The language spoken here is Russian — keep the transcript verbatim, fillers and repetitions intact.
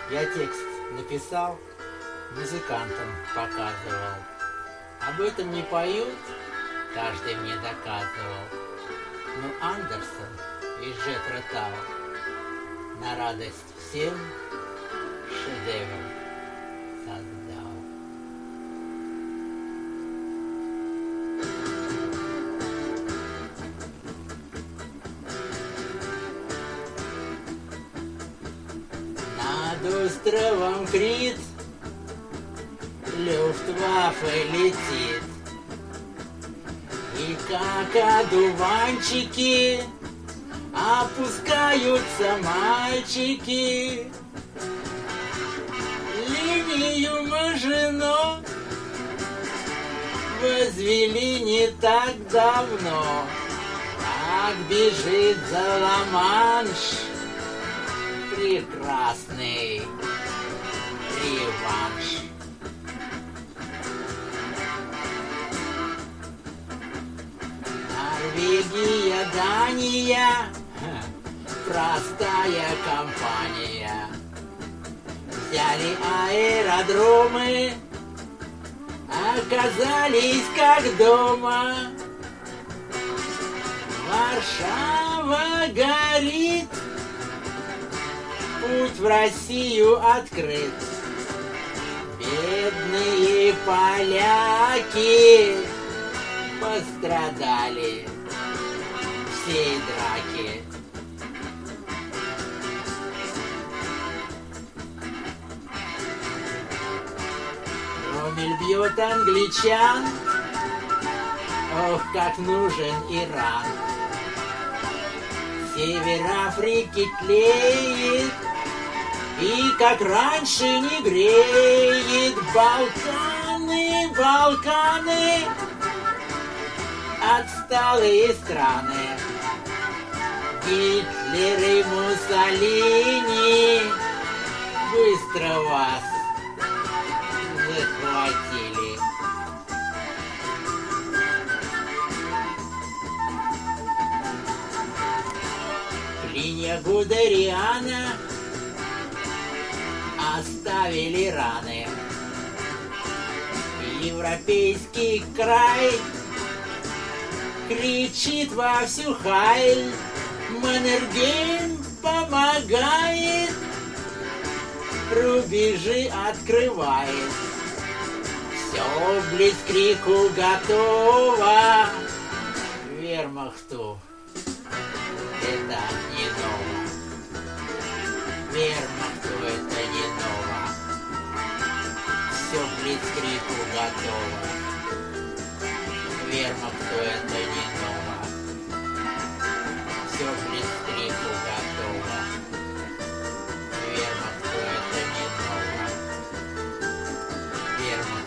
Я текст написал, музыкантам показывал. Об этом не поют, каждый мне доказывал. Но Андерсон из Джethro Tull на радость всем шедевр создал. Над островом Крит Люфтваффе летит, и как одуванчики опускаются мальчики. Линию Мажино возвели не так давно, как бежит за Ла-Манш прекрасный реванш. Норвегия, Дания, простая компания. Взяли аэродромы, оказались как дома. Варшава горит, путь в Россию открыт. Бедные поляки пострадали всей драки. Роммель бьет англичан, ох, как нужен Иран. Север Африки тлеет, и как раньше не греет. Балканы, Балканы, отсталые страны. Гитлер и Муссолини быстро вас захватили. Плиния Гудериана оставили раны. Европейский край кричит во всю хайль. Маннергейм помогает, рубежи открывает. Все блицкрику готово. Вермахту это не ново. Вермахту это не ново. Все блицкрику готово. Вермахту это не ново. Все блицкрику готово. Вермахту это не ново. Вермахту